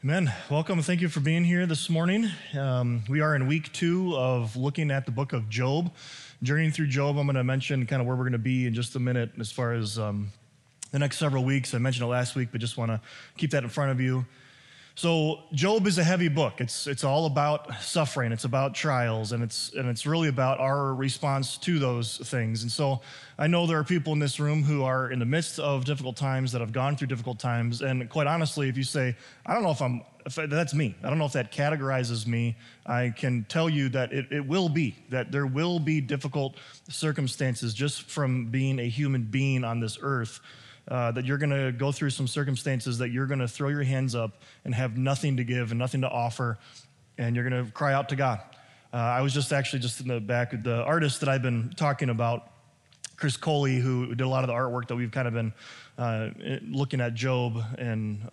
Amen. Welcome. Thank you for being here this morning. We are in week 2 of looking at the book of Job. Journeying through Job, I'm going to mention kind of where we're going to be in just a minute as far as the next several weeks. I mentioned it last week, but just want to keep that in front of you. So Job is a heavy book. It's all about suffering. It's about trials, and it's really about our response to those things. And so I know there are people in this room who are in the midst of difficult times, that have gone through difficult times. And quite honestly, if you say, I don't know if that's me, I don't know if that categorizes me, I can tell you that it will be, that there will be difficult circumstances just from being a human being on this earth. That you're going to go through some circumstances that you're going to throw your hands up and have nothing to give and nothing to offer, and you're going to cry out to God. I was just in the back of the artist that I've been talking about, Chris Coley, who did a lot of the artwork that we've kind of been looking at Job and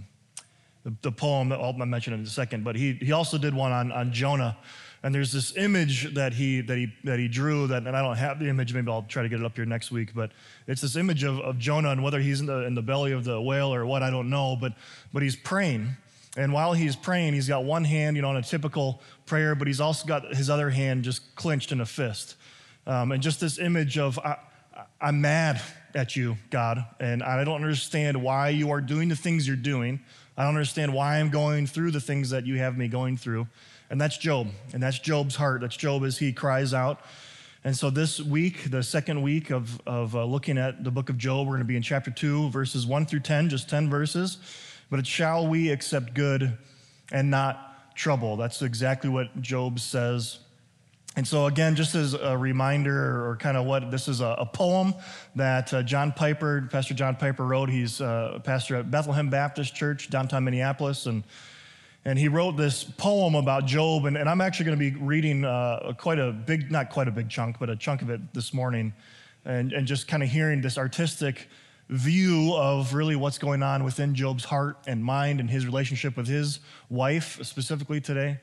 the poem that I'll mention in a second, but he also did one on Jonah. And there's this image that he drew and I don't have the image. Maybe I'll try to get it up here next week. But it's this image of Jonah, and whether he's in the belly of the whale or what, I don't know. But he's praying, and while he's praying, he's got one hand, in a typical prayer, but he's also got his other hand just clenched in a fist, and just this image of I'm mad at you, God, and I don't understand why you are doing the things you're doing. I don't understand why I'm going through the things that you have me going through. And that's Job, and that's Job's heart. That's Job as he cries out. And so this week, the second week of looking at the book of Job, we're going to be in chapter 2, verses 1 through 10, just 10 verses. But it's shall we accept good and not trouble. That's exactly what Job says. And so again, just as a reminder or kind of what, this is a poem that Pastor John Piper wrote. He's a pastor at Bethlehem Baptist Church, downtown Minneapolis, and he wrote this poem about Job, and I'm actually going to be reading not quite a big chunk, but a chunk of it this morning, and just kind of hearing this artistic view of really what's going on within Job's heart and mind and his relationship with his wife, specifically today.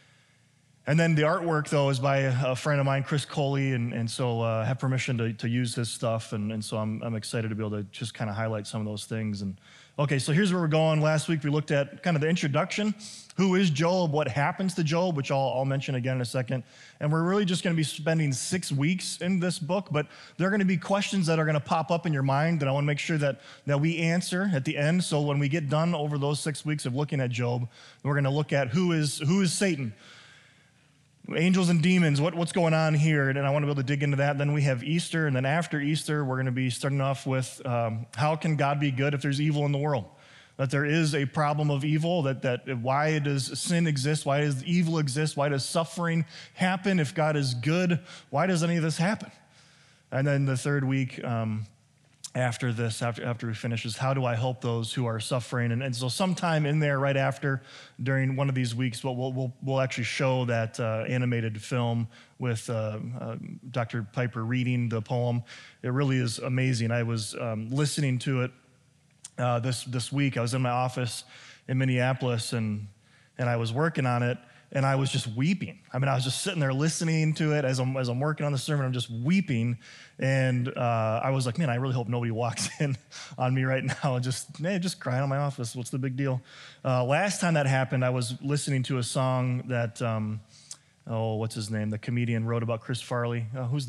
And then the artwork, though, is by a friend of mine, Chris Coley, and so I have permission to use his stuff, and so I'm excited to be able to just kind of highlight some of those things. And okay, so here's where we're going. Last week we looked at kind of the introduction. Who is Job? What happens to Job? Which I'll mention again in a second. And we're really just going to be spending 6 weeks in this book, but there are going to be questions that are going to pop up in your mind that I want to make sure that we answer at the end. So when we get done over those 6 weeks of looking at Job, we're going to look at who is Satan. Angels and demons, what's going on here? And I want to be able to dig into that. Then we have Easter, and then after Easter, we're going to be starting off with how can God be good if there's evil in the world? That there is a problem of evil, that why does sin exist? Why does evil exist? Why does suffering happen? If God is good, why does any of this happen? And then the third week, after we finish, is how do I help those who are suffering? And so sometime in there, right after, during one of these weeks, we'll actually show that animated film with Dr. Piper reading the poem. It really is amazing. I was listening to it this week. I was in my office in Minneapolis, and I was working on it, and I was just weeping. I mean, I was just sitting there listening to it as I'm working on the sermon. I'm just weeping, and I was like, man, I really hope nobody walks in on me right now and just crying in my office. What's the big deal? Last time that happened, I was listening to a song that, what's his name? The comedian wrote about Chris Farley. Who's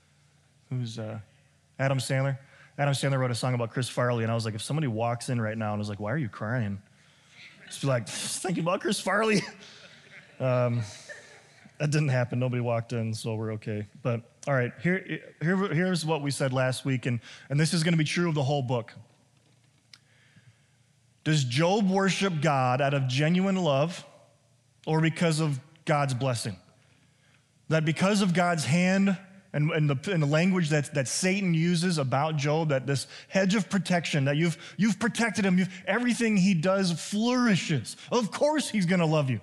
Adam Sandler? Adam Sandler wrote a song about Chris Farley, and I was like, if somebody walks in right now and was like, why are you crying? Just be like, thinking about Chris Farley. That didn't happen. Nobody walked in, so we're okay. But all right, here's what we said last week, and this is going to be true of the whole book. Does Job worship God out of genuine love or because of God's blessing? That because of God's hand and the language that Satan uses about Job, that this hedge of protection, that you've protected him, everything he does flourishes. Of course he's going to love you.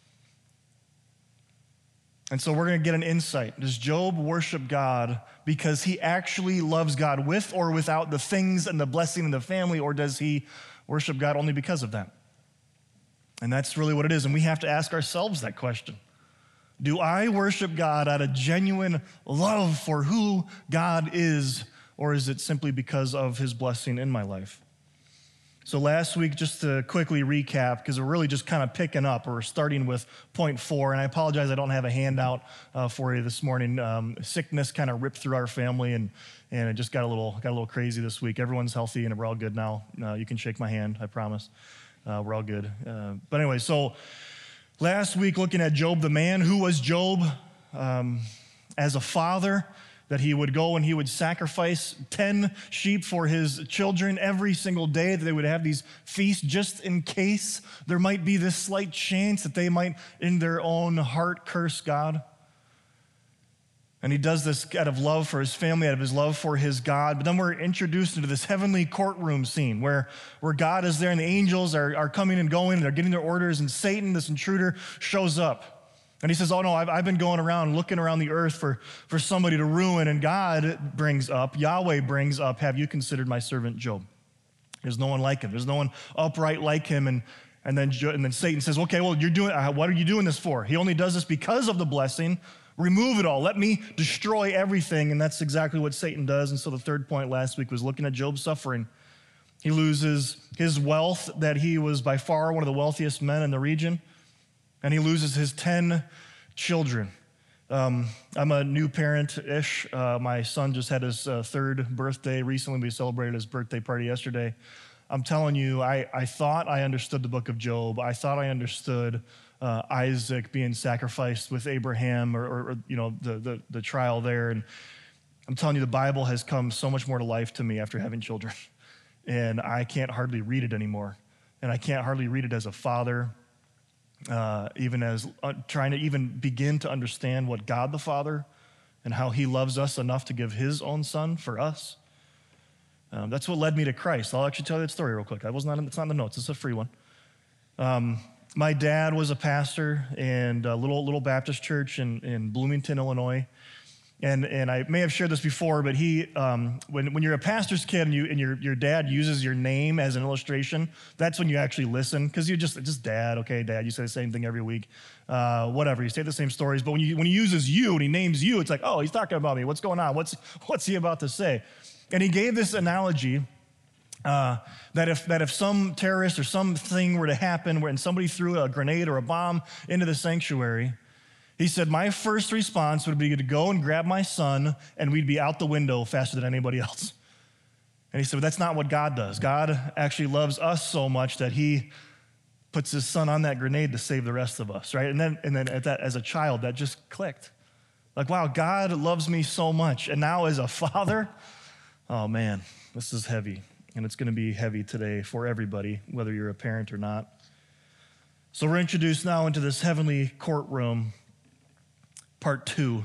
And so we're going to get an insight. Does Job worship God because he actually loves God with or without the things and the blessing in the family, or does he worship God only because of that? And that's really what it is, and we have to ask ourselves that question. Do I worship God out of genuine love for who God is, or is it simply because of his blessing in my life? So last week, just to quickly recap, because we're really just kind of picking up, we're starting with point 4, and I apologize I don't have a handout for you this morning. Sickness kind of ripped through our family, and it just got a little crazy this week. Everyone's healthy, and we're all good now. You can shake my hand, I promise. We're all good. But anyway, so last week looking at Job the man. Who was Job as a father? That he would go and he would sacrifice 10 sheep for his children every single day, that they would have these feasts just in case there might be this slight chance that they might, in their own heart, curse God. And he does this out of love for his family, out of his love for his God. But then we're introduced into this heavenly courtroom scene where God is there and the angels are coming and going and they're getting their orders, and Satan, this intruder, shows up. And he says, oh no, I've been going around looking around the earth for somebody to ruin. And God brings up, Yahweh brings up, have you considered my servant Job? There's no one like him. There's no one upright like him. And then Satan says, okay, well, what are you doing this for? He only does this because of the blessing. Remove it all. Let me destroy everything. And that's exactly what Satan does. And so the third point last week was looking at Job's suffering. He loses his wealth, that he was by far one of the wealthiest men in the region. And he loses his 10 children. I'm a new parent-ish. My son just had his third birthday recently. We celebrated his birthday party yesterday. I'm telling you, I thought I understood the book of Job. I thought I understood Isaac being sacrificed with Abraham, or the trial there. And I'm telling you, the Bible has come so much more to life to me after having children. And I can't hardly read it anymore. And I can't hardly read it as a father, even as trying to even begin to understand what God the Father and how he loves us enough to give his own son for us. That's what led me to Christ. I'll actually tell you that story real quick. It's not in the notes. It's a free one. My dad was a pastor in a little Baptist church in Bloomington, Illinois. And I may have shared this before, but when you're a pastor's kid and your dad uses your name as an illustration, that's when you actually listen, because you're just dad, okay, dad, you say the same thing every week, whatever, you say the same stories. But when he uses you and he names you, it's like, oh, he's talking about me. What's going on? What's he about to say? And he gave this analogy that if some terrorist or something were to happen and somebody threw a grenade or a bomb into the sanctuary, he said, my first response would be to go and grab my son, and we'd be out the window faster than anybody else. And he said, but that's not what God does. God actually loves us so much that he puts his son on that grenade to save the rest of us, right? And then at that, as a child, that just clicked. Like, wow, God loves me so much. And now as a father, oh man, this is heavy. And it's going to be heavy today for everybody, whether you're a parent or not. So we're introduced now into this heavenly courtroom, part 2.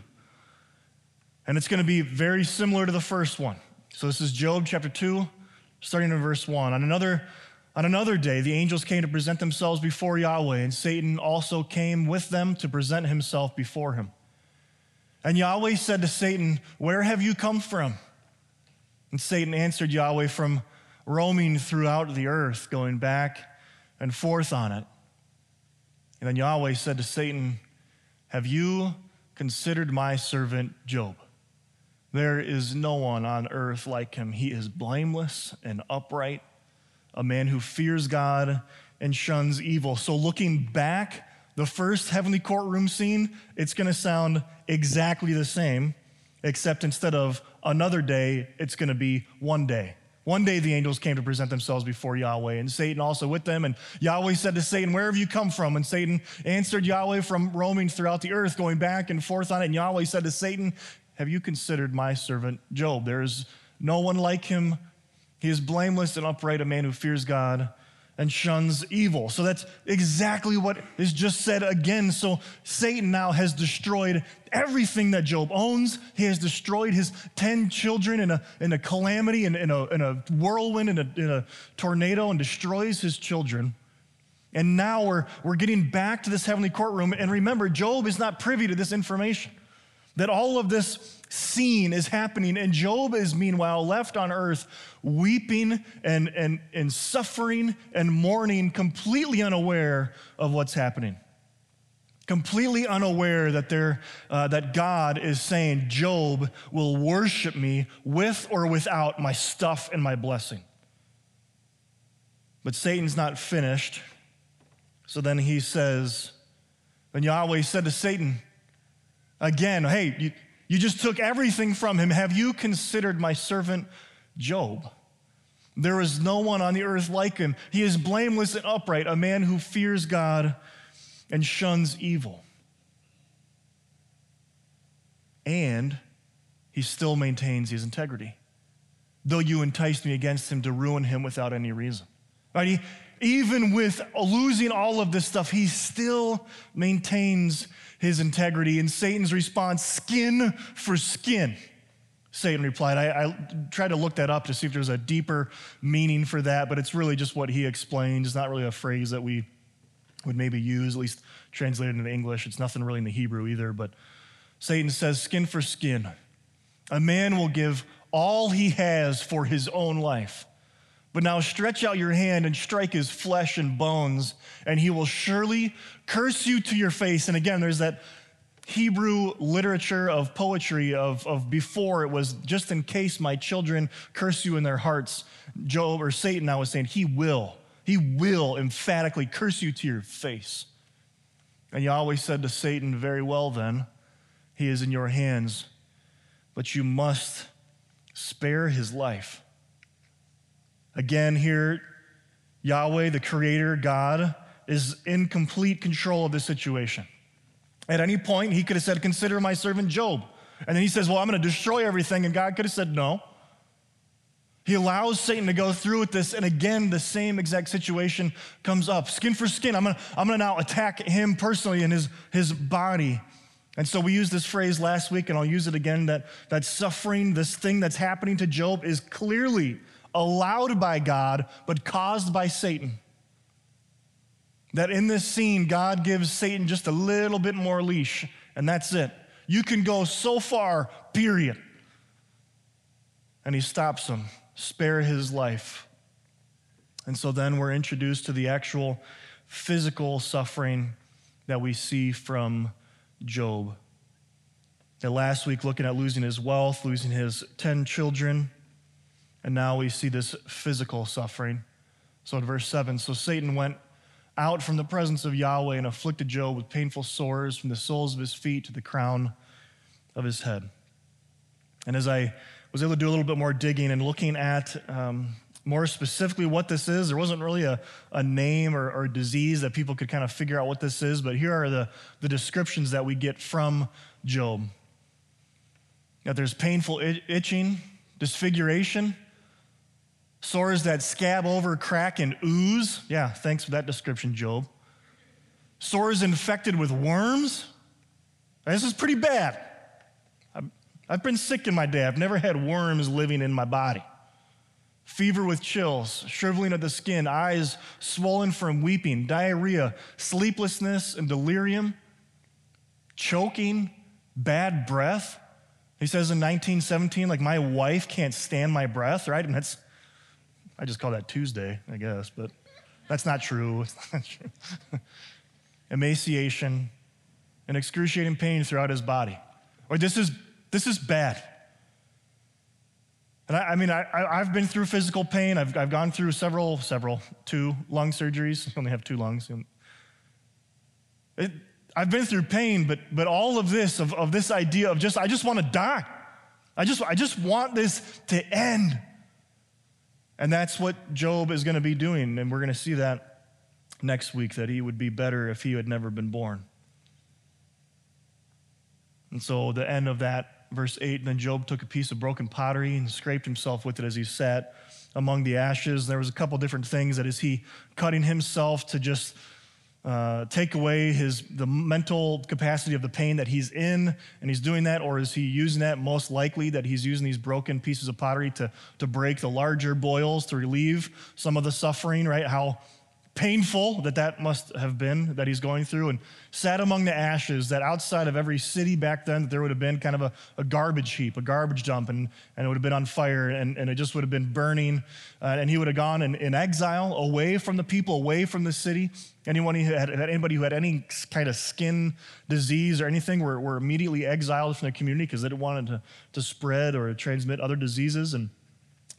And it's going to be very similar to the first one. So this is Job chapter 2, starting in verse 1. On another day, the angels came to present themselves before Yahweh, and Satan also came with them to present himself before him. And Yahweh said to Satan, where have you come from? And Satan answered Yahweh, from roaming throughout the earth, going back and forth on it. And then Yahweh said to Satan, have you considered my servant Job? There is no one on earth like him. He is blameless and upright, a man who fears God and shuns evil. So looking back, the first heavenly courtroom scene, it's going to sound exactly the same, except instead of another day, it's going to be one day. One day the angels came to present themselves before Yahweh, and Satan also with them. And Yahweh said to Satan, where have you come from? And Satan answered Yahweh, from roaming throughout the earth, going back and forth on it. And Yahweh said to Satan, have you considered my servant Job? There is no one like him. He is blameless and upright, a man who fears God and shuns evil. So that's exactly what is just said again. So Satan now has destroyed everything that Job owns. He has destroyed his 10 children in a calamity, in a whirlwind, in a tornado, and destroys his children. And now we're getting back to this heavenly courtroom. And remember, Job is not privy to this information, that all of this scene is happening, and Job is meanwhile left on earth weeping and suffering and mourning, completely unaware of what's happening. Completely unaware that God is saying, Job will worship me with or without my stuff and my blessing. But Satan's not finished. So then he says, and Yahweh said to Satan, again, hey, you just took everything from him. Have you considered my servant Job? There is no one on the earth like him. He is blameless and upright, a man who fears God and shuns evil. And he still maintains his integrity, though you enticed me against him to ruin him without any reason. Right? Even with losing all of this stuff, he still maintains his integrity. And Satan's response, skin for skin. Satan replied, I tried to look that up to see if there's a deeper meaning for that, but it's really just what he explains. It's not really a phrase that we would maybe use, at least translated into English. It's nothing really in the Hebrew either, but Satan says, skin for skin. A man will give all he has for his own life. But now stretch out your hand and strike his flesh and bones, and he will surely curse you to your face. And again, there's that Hebrew literature of poetry of before it was, just in case my children curse you in their hearts. Job, or Satan now is saying he will emphatically curse you to your face. And Yahweh said to Satan, very well then, he is in your hands, but you must spare his life. Again here, Yahweh, the creator, God, is in complete control of this situation. At any point, he could have said, consider my servant Job. And then he says, well, I'm going to destroy everything. And God could have said no. He allows Satan to go through with this. And again, the same exact situation comes up. Skin for skin. I'm going to now attack him personally in his body. And so we used this phrase last week, and I'll use it again, that suffering, this thing that's happening to Job, is clearly allowed by God, but caused by Satan. That in this scene, God gives Satan just a little bit more leash, and that's it. You can go so far, period. And he stops him, spare his life. And so then we're introduced to the actual physical suffering that we see from Job. That last week, looking at losing his wealth, losing his 10 children, and now we see this physical suffering. So in verse 7, so Satan went out from the presence of Yahweh and afflicted Job with painful sores from the soles of his feet to the crown of his head. And as I was able to do a little bit more digging and looking at more specifically what this is, there wasn't really a name or disease that people could kind of figure out what this is, but here are the descriptions that we get from Job. That there's painful itching, disfiguration, sores that scab over, crack, and ooze. Yeah, thanks for that description, Job. Sores infected with worms. This is pretty bad. I've been sick in my day. I've never had worms living in my body. Fever with chills, shriveling of the skin, eyes swollen from weeping, diarrhea, sleeplessness and delirium, choking, bad breath. He says in 1917, like, my wife can't stand my breath, right? And I just call that Tuesday, I guess, but that's not true. It's not true. Emaciation and excruciating pain throughout his body. Or this is bad. And I've been through physical pain. I've gone through two lung surgeries. I only have 2 lungs. I've been through pain, but all of this, of this idea of I just want to die. I just want this to end. And that's what Job is going to be doing, and we're going to see that next week, that he would be better if he had never been born. And so the end of that, verse 8, then Job took a piece of broken pottery and scraped himself with it as he sat among the ashes. There was a couple different things, that is he cutting himself to just take away the mental capacity of the pain that he's in, and he's doing that, or is he using that? Most likely that he's using these broken pieces of pottery to break the larger boils, to relieve some of the suffering, right? How painful that must have been that he's going through, and sat among the ashes, that outside of every city back then, there would have been kind of a garbage heap, a garbage dump, and it would have been on fire, and it just would have been burning, and he would have gone in exile, away from the people, away from the city. Anybody who had any kind of skin disease or anything were immediately exiled from the community because they didn't want it to spread or transmit other diseases. And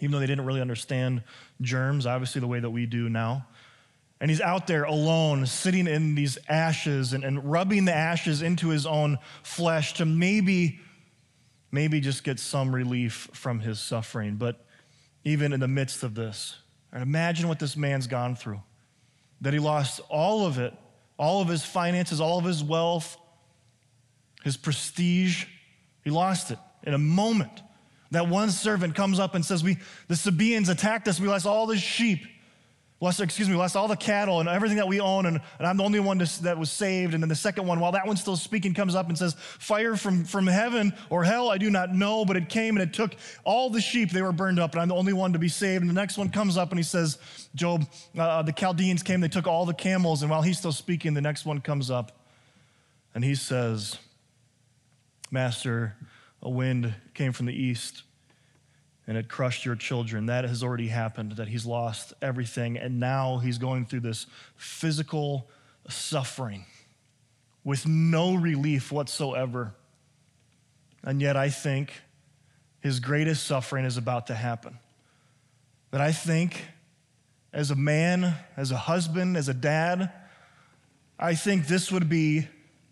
even though they didn't really understand germs, obviously, the way that we do now. And he's out there alone, sitting in these ashes and rubbing the ashes into his own flesh to maybe just get some relief from his suffering. But even in the midst of this, and imagine what this man's gone through, that he lost all of it, all of his finances, all of his wealth, his prestige. He lost it in a moment. That one servant comes up and says, the Sabaeans attacked us. We lost all the sheep. We lost all the cattle and everything that we own, and I'm the only one that was saved. And then the second one, while that one's still speaking, comes up and says, fire from heaven or hell, I do not know, but it came and it took all the sheep. They were burned up, and I'm the only one to be saved. And the next one comes up and he says, Job, the Chaldeans came, they took all the camels. And while he's still speaking, the next one comes up and he says, Master, a wind came from the east and it crushed your children. That has already happened, that he's lost everything, and now he's going through this physical suffering with no relief whatsoever. And yet I think his greatest suffering is about to happen. That I think as a man, as a husband, as a dad, I think this would be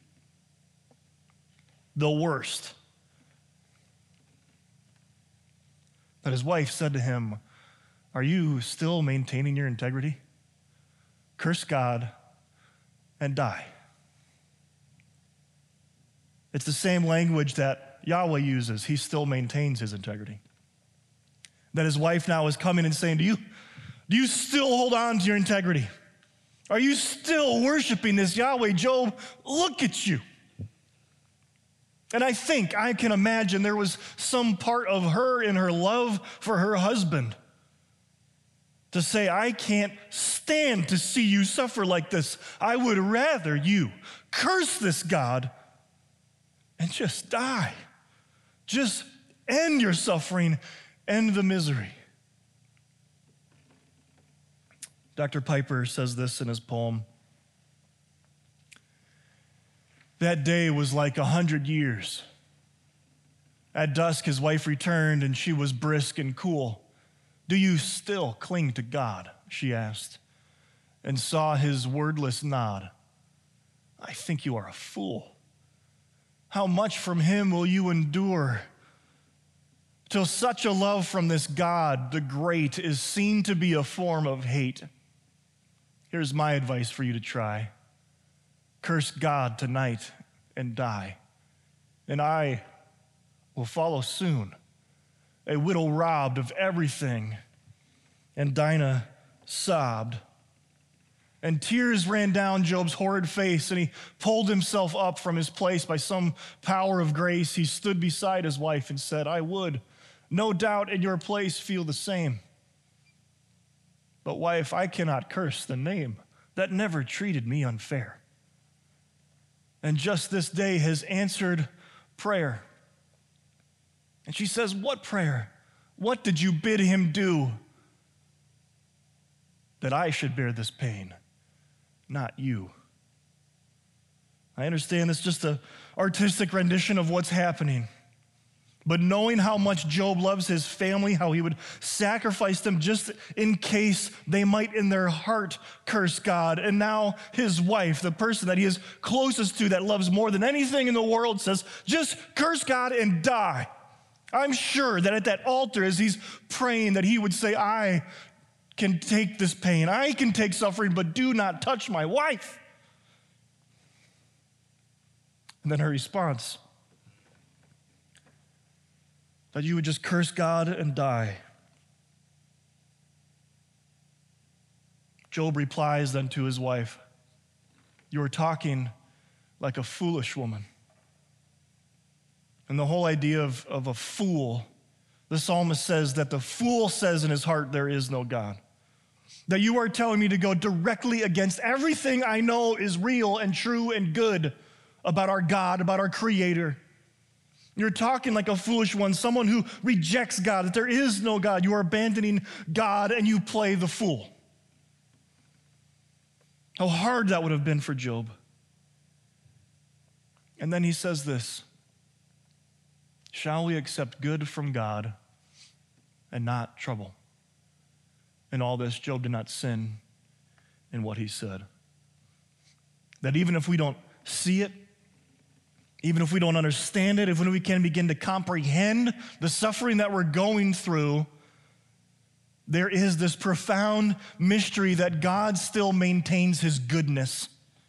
the worst. That his wife said to him, are you still maintaining your integrity? Curse God and die. It's the same language that Yahweh uses. He still maintains his integrity. That his wife now is coming and saying, do you still hold on to your integrity? Are you still worshiping this Yahweh? Job, look at you. And I can imagine there was some part of her in her love for her husband to say, I can't stand to see you suffer like this. I would rather you curse this God and just die. Just end your suffering, end the misery. Dr. Piper says this in his poem. That day was like 100 years. At dusk, his wife returned, and she was brisk and cool. Do you still cling to God? She asked, and saw his wordless nod. I think you are a fool. How much from him will you endure? Till such a love from this God, the great, is seen to be a form of hate. Here's my advice for you to try. Curse God tonight and die. And I will follow soon, a widow robbed of everything. And Dinah sobbed. And tears ran down Job's horrid face, and he pulled himself up from his place by some power of grace. He stood beside his wife and said, I would, no doubt, in your place feel the same. But wife, I cannot curse the name that never treated me unfair. And just this day has answered prayer. And she says, what prayer? What did you bid him do? That I should bear this pain, not you. I understand this is just an artistic rendition of what's happening. But knowing how much Job loves his family, how he would sacrifice them just in case they might in their heart curse God. And now his wife, the person that he is closest to, that loves more than anything in the world, says, just curse God and die. I'm sure that at that altar, as he's praying, that he would say, I can take this pain, I can take suffering, but do not touch my wife. And then her response, that you would just curse God and die. Job replies then to his wife, you are talking like a foolish woman. And the whole idea of a fool, the psalmist says that the fool says in his heart, there is no God. That you are telling me to go directly against everything I know is real and true and good about our God, about our Creator. You're talking like a foolish one, someone who rejects God, that there is no God. You are abandoning God and you play the fool. How hard that would have been for Job. And then he says this, shall we accept good from God and not trouble. In all this, Job did not sin in what he said. That even if we don't see it, even if we don't understand it, even if we can't begin to comprehend the suffering that we're going through, there is this profound mystery that God still maintains his goodness.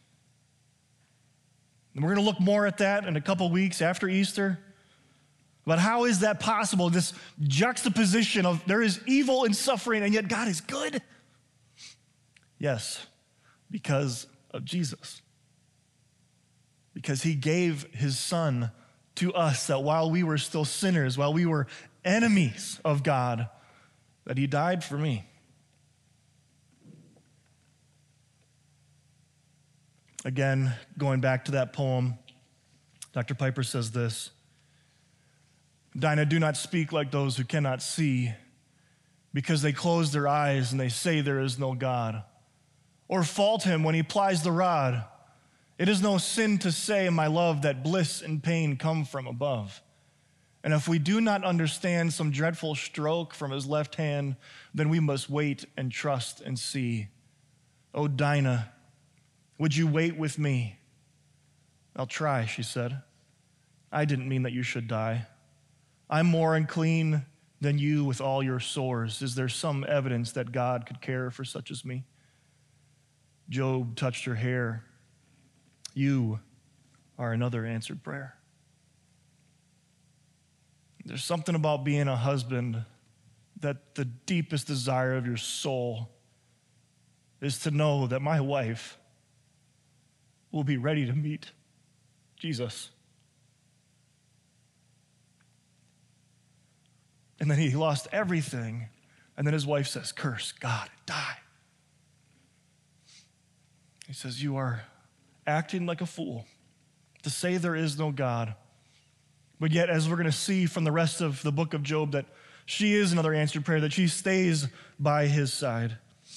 And we're going to look more at that in a couple weeks after Easter. But how is that possible? This juxtaposition of there is evil and suffering, and yet God is good? Yes, because of Jesus. Because he gave his son to us, that while we were still sinners, while we were enemies of God, that he died for me. Again, going back to that poem, Dr. Piper says this: Dinah, do not speak like those who cannot see, because they close their eyes and they say there is no God. Or fault him when he plies the rod. It is no sin to say, my love, that bliss and pain come from above. And if we do not understand some dreadful stroke from his left hand, then we must wait and trust and see. Oh, Dinah, would you wait with me? I'll try, she said. I didn't mean that you should die. I'm more unclean than you with all your sores. Is there some evidence that God could care for such as me? Job touched her hair. You are another answered prayer. There's something about being a husband that the deepest desire of your soul is to know that my wife will be ready to meet Jesus. And then he lost everything, and then his wife says, curse God and die. He says, you are acting like a fool to say there is no God. But yet, as we're going to see from the rest of the book of Job, that she is another answered prayer, that she stays by his side.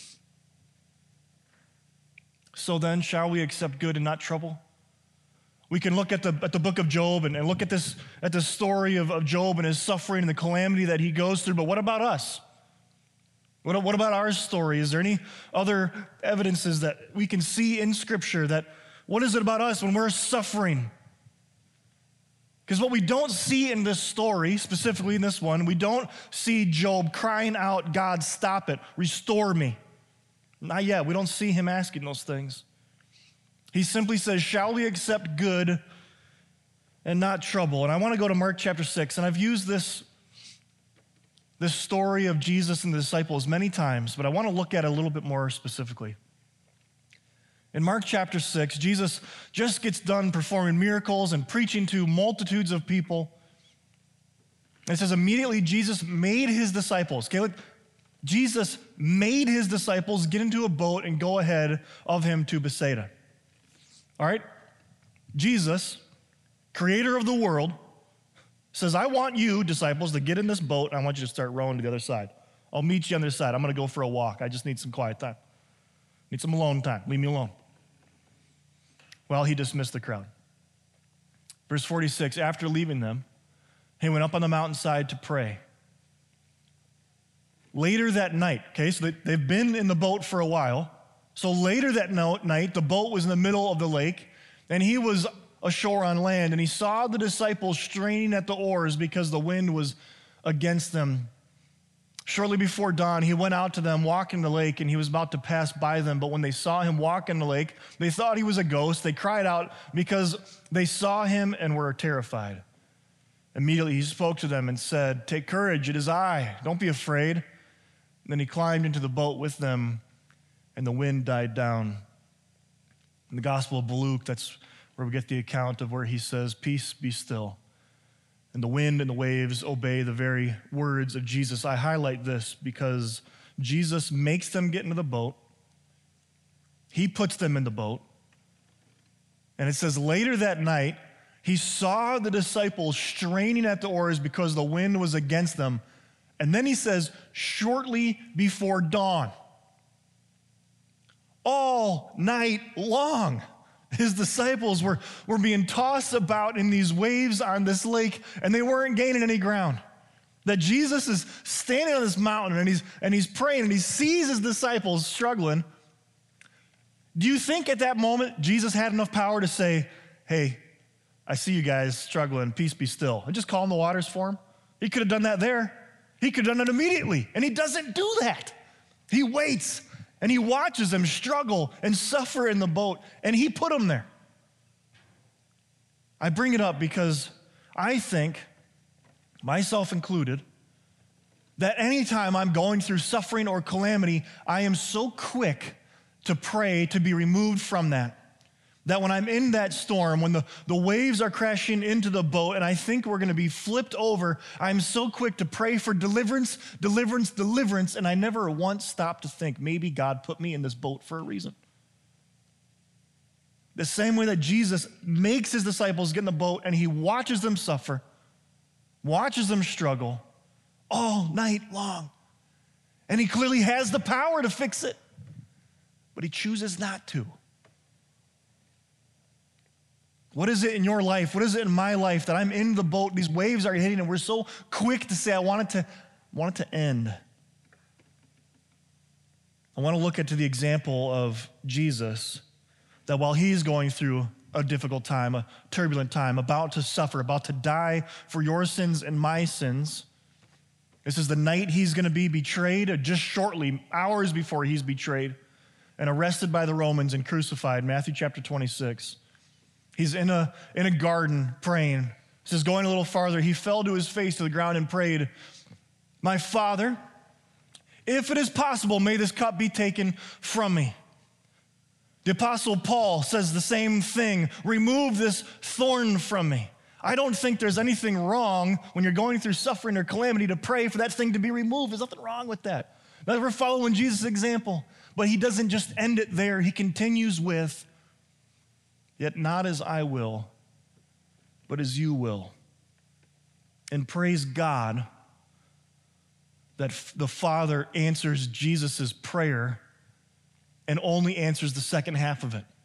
So then, shall we accept good and not trouble? We can look at the book of Job and look at the story of Job and his suffering and the calamity that he goes through. But what about us? What about our story? Is there any other evidences that we can see in Scripture that what is it about us when we're suffering? Because what we don't see in this story, specifically in this one, we don't see Job crying out, God, stop it, restore me. Not yet. We don't see him asking those things. He simply says, shall we accept good and not trouble? And I want to go to Mark chapter 6, and I've used this story of Jesus and the disciples many times, but I want to look at it a little bit more specifically. In Mark chapter 6, Jesus just gets done performing miracles and preaching to multitudes of people. It says immediately Jesus made his disciples. Okay, look, Jesus made his disciples get into a boat and go ahead of him to Bethsaida. All right? Jesus, creator of the world, says, I want you, disciples, to get in this boat, and I want you to start rowing to the other side. I'll meet you on the other side. I'm going to go for a walk. I just need some quiet time. Need some alone time. Leave me alone. Well, he dismissed the crowd. Verse 46, after leaving them, he went up on the mountainside to pray. Later that night, okay, so they've been in the boat for a while. So later that night, the boat was in the middle of the lake, and he was ashore on land, and he saw the disciples straining at the oars because the wind was against them. Shortly before dawn, he went out to them walking the lake, and he was about to pass by them. But when they saw him walk in the lake, they thought he was a ghost. They cried out because they saw him and were terrified. Immediately he spoke to them and said, take courage, it is I. Don't be afraid. Then he climbed into the boat with them, and the wind died down. In the Gospel of Luke, that's where we get the account of where he says, peace, be still. And the wind and the waves obey the very words of Jesus. I highlight this because Jesus makes them get into the boat. He puts them in the boat. And it says later that night, he saw the disciples straining at the oars because the wind was against them. And then he says, shortly before dawn. All night long, his disciples were being tossed about in these waves on this lake, and they weren't gaining any ground. That Jesus is standing on this mountain and he's praying and he sees his disciples struggling. Do you think at that moment Jesus had enough power to say, hey, I see you guys struggling, peace be still, and just calm the waters for him? He could have done that there. He could have done it immediately, and he doesn't do that. He waits and he watches them struggle and suffer in the boat, and he put them there. I bring it up because I think, myself included, that anytime I'm going through suffering or calamity, I am so quick to pray to be removed from that. That when I'm in that storm, when the waves are crashing into the boat and I think we're going to be flipped over, I'm so quick to pray for deliverance, deliverance, deliverance, and I never once stop to think, maybe God put me in this boat for a reason. The same way that Jesus makes his disciples get in the boat and he watches them suffer, watches them struggle all night long. And he clearly has the power to fix it, but he chooses not to. What is it in your life? What is it in my life that I'm in the boat, these waves are hitting, and we're so quick to say, I want it to end. I want to look at the example of Jesus, that while he's going through a difficult time, a turbulent time, about to suffer, about to die for your sins and my sins. This is the night he's going to be betrayed, just shortly, hours before he's betrayed and arrested by the Romans and crucified, Matthew chapter 26. He's in a garden praying. It says, going a little farther, he fell to his face to the ground and prayed, my Father, if it is possible, may this cup be taken from me. The Apostle Paul says the same thing, remove this thorn from me. I don't think there's anything wrong when you're going through suffering or calamity to pray for that thing to be removed. There's nothing wrong with that. We're following Jesus' example. But he doesn't just end it there. He continues with, yet not as I will, but as you will. And praise God that the Father answers Jesus' prayer and only answers the second half of it.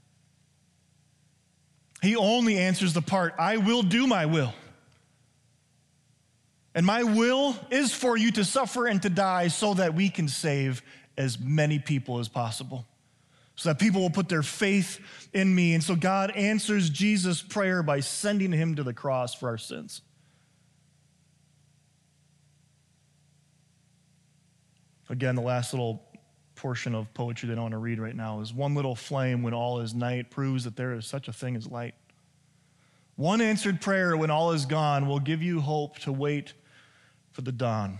He only answers the part, I will do my will. And my will is for you to suffer and to die so that we can save as many people as possible. So that people will put their faith in me. And so God answers Jesus' prayer by sending him to the cross for our sins. Again, the last little portion of poetry that I want to read right now is one little flame when all is night proves that there is such a thing as light. One answered prayer when all is gone will give you hope to wait for the dawn.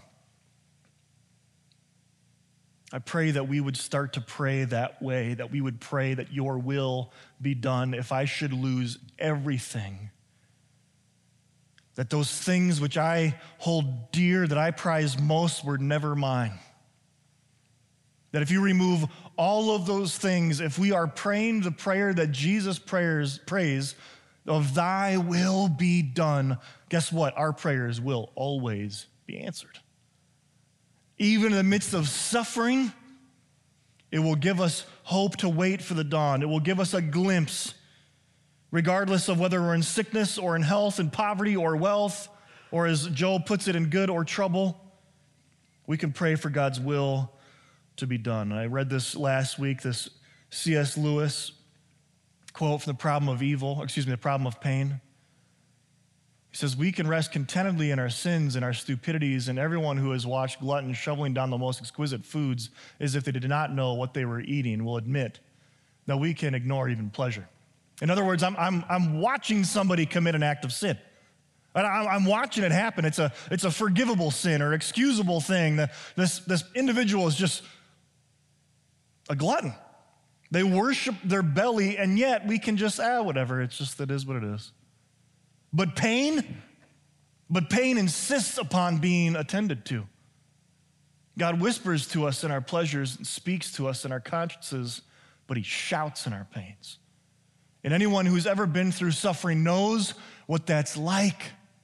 I pray that we would start to pray that way, that we would pray that your will be done if I should lose everything. That those things which I hold dear, that I prize most, were never mine. That if you remove all of those things, if we are praying the prayer that Jesus prays of thy will be done, guess what? Our prayers will always be answered. Even in the midst of suffering, it will give us hope to wait for the dawn. It will give us a glimpse, regardless of whether we're in sickness or in health, in poverty or wealth, or as Job puts it, in good or trouble. We can pray for God's will to be done. I read this last week, this C.S. Lewis quote from The Problem of Pain. He says, we can rest contentedly in our sins and our stupidities, and everyone who has watched gluttons shoveling down the most exquisite foods as if they did not know what they were eating will admit that we can ignore even pleasure. In other words, I'm watching somebody commit an act of sin. I'm watching it happen. It's a forgivable sin or excusable thing. This individual is just a glutton. They worship their belly, and yet we can just, whatever. It's just, it is what it is. But pain insists upon being attended to. God whispers to us in our pleasures and speaks to us in our consciences, but he shouts in our pains. And anyone who's ever been through suffering knows what that's like.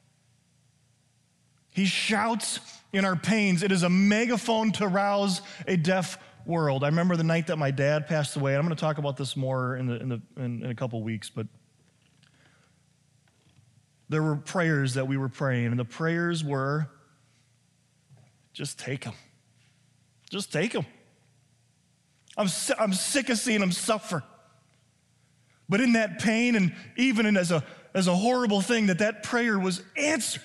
He shouts in our pains. It is a megaphone to rouse a deaf world. I remember the night that my dad passed away, and I'm going to talk about this more in a couple weeks, but there were prayers that we were praying, and the prayers were, just take them. Just take them. I'm sick of seeing them suffer. But in that pain, and even as a horrible thing, that prayer was answered.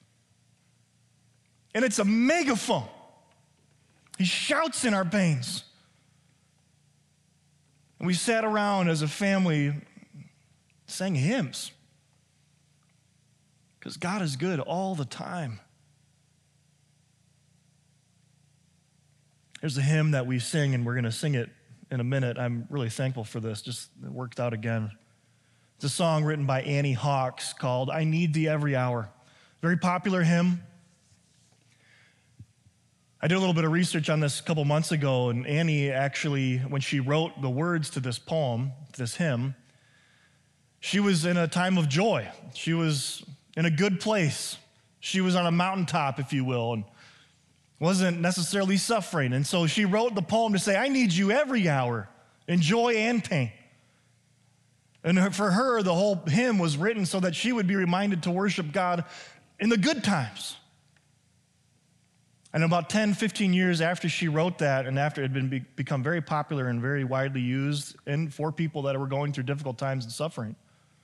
And it's a megaphone. He shouts in our pains. And we sat around as a family, sang hymns. Because God is good all the time. There's a hymn that we sing, and we're going to sing it in a minute. I'm really thankful for this. Just it worked out again. It's a song written by Annie Hawks called I Need Thee Every Hour. Very popular hymn. I did a little bit of research on this a couple months ago, and Annie actually, when she wrote the words to this poem, this hymn, she was in a time of joy. She was in a good place. She was on a mountaintop, if you will, and wasn't necessarily suffering. And so she wrote the poem to say, I need you every hour, in joy and pain. And for her, the whole hymn was written so that she would be reminded to worship God in the good times. And about 10, 15 years after she wrote that, and after it had become very popular and very widely used and for people that were going through difficult times and suffering,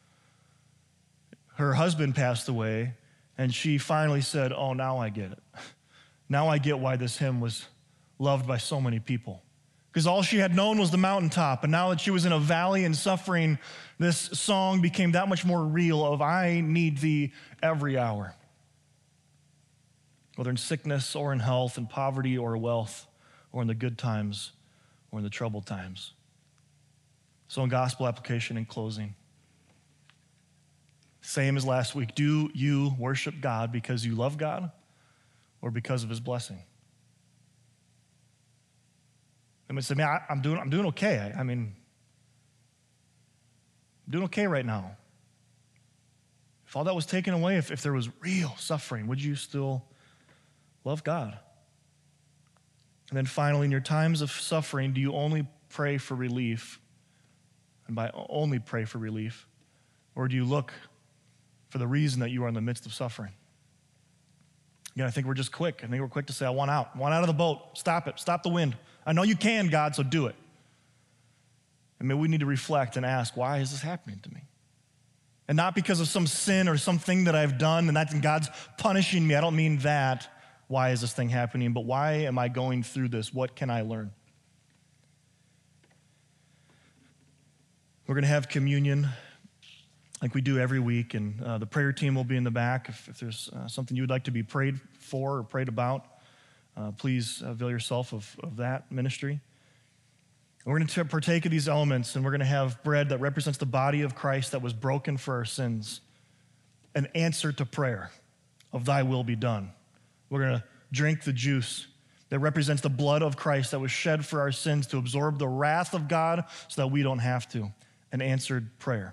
her husband passed away, and she finally said, oh, now I get it. Now I get why this hymn was loved by so many people. Because all she had known was the mountaintop, and now that she was in a valley and suffering, this song became that much more real of I need thee every hour. Whether in sickness or in health, in poverty or wealth, or in the good times or in the troubled times. So in gospel application in closing, same as last week, do you worship God because you love God or because of his blessing? I mean, say, man, I'm doing okay. I'm doing okay right now. If all that was taken away, if there was real suffering, would you still love God? And then finally, in your times of suffering, do you only pray for relief? And by only pray for relief, or do you look for the reason that you are in the midst of suffering? Again, I think we're just quick. I think we're quick to say, I want out. I want out of the boat. Stop it. Stop the wind. I know you can, God, so do it. And maybe we need to reflect and ask, why is this happening to me? And not because of some sin or something that I've done and that God's punishing me. I don't mean that. Why is this thing happening? But why am I going through this? What can I learn? We're going to have communion like we do every week, and the prayer team will be in the back. If there's something you would like to be prayed for or prayed about, please avail yourself of that ministry. And we're going to partake of these elements, and we're going to have bread that represents the body of Christ that was broken for our sins, an answer to prayer of thy will be done. We're going to drink the juice that represents the blood of Christ that was shed for our sins to absorb the wrath of God so that we don't have to, an answered prayer.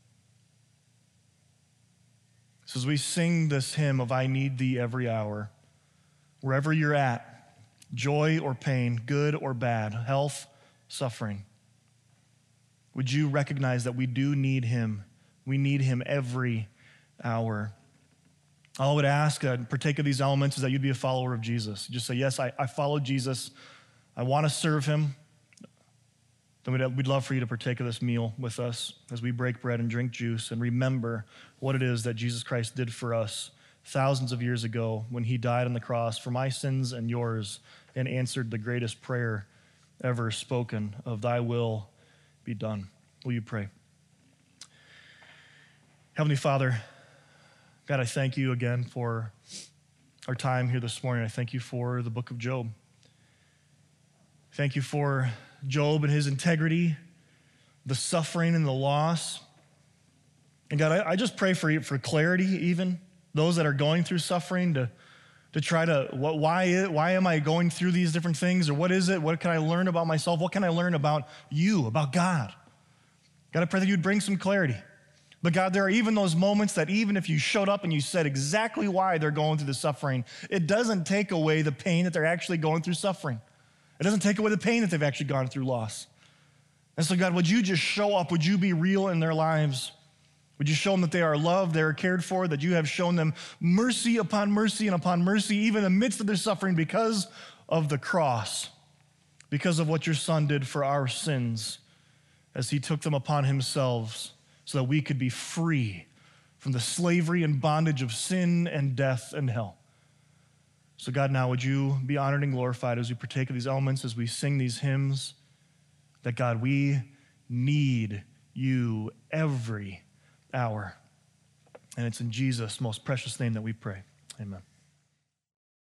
So as we sing this hymn of I need thee every hour, wherever you're at, joy or pain, good or bad, health, suffering, would you recognize that we do need him? We need him every hour. All I would ask, partake of these elements, is that you'd be a follower of Jesus. Just say, yes, I follow Jesus. I want to serve him. Then we'd love for you to partake of this meal with us as we break bread and drink juice and remember what it is that Jesus Christ did for us thousands of years ago when he died on the cross for my sins and yours and answered the greatest prayer ever spoken of thy will be done. Will you pray? Heavenly Father, God, I thank you again for our time here this morning. I thank you for the book of Job. Thank you for Job and his integrity, the suffering and the loss. And God, I just pray for clarity, even those that are going through suffering, to try to, why am I going through these different things? Or what is it? What can I learn about myself? What can I learn about you, about God? God, I pray that you'd bring some clarity. But God, there are even those moments that even if you showed up and you said exactly why they're going through the suffering, it doesn't take away the pain that they're actually going through suffering. It doesn't take away the pain that they've actually gone through loss. And so God, would you just show up? Would you be real in their lives? Would you show them that they are loved, they are cared for, that you have shown them mercy upon mercy and upon mercy, even amidst of their suffering because of the cross, because of what your Son did for our sins as he took them upon himself so that we could be free from the slavery and bondage of sin and death and hell. So God, now would you be honored and glorified as we partake of these elements, as we sing these hymns, that God, we need you every hour. And it's in Jesus' most precious name that we pray. Amen.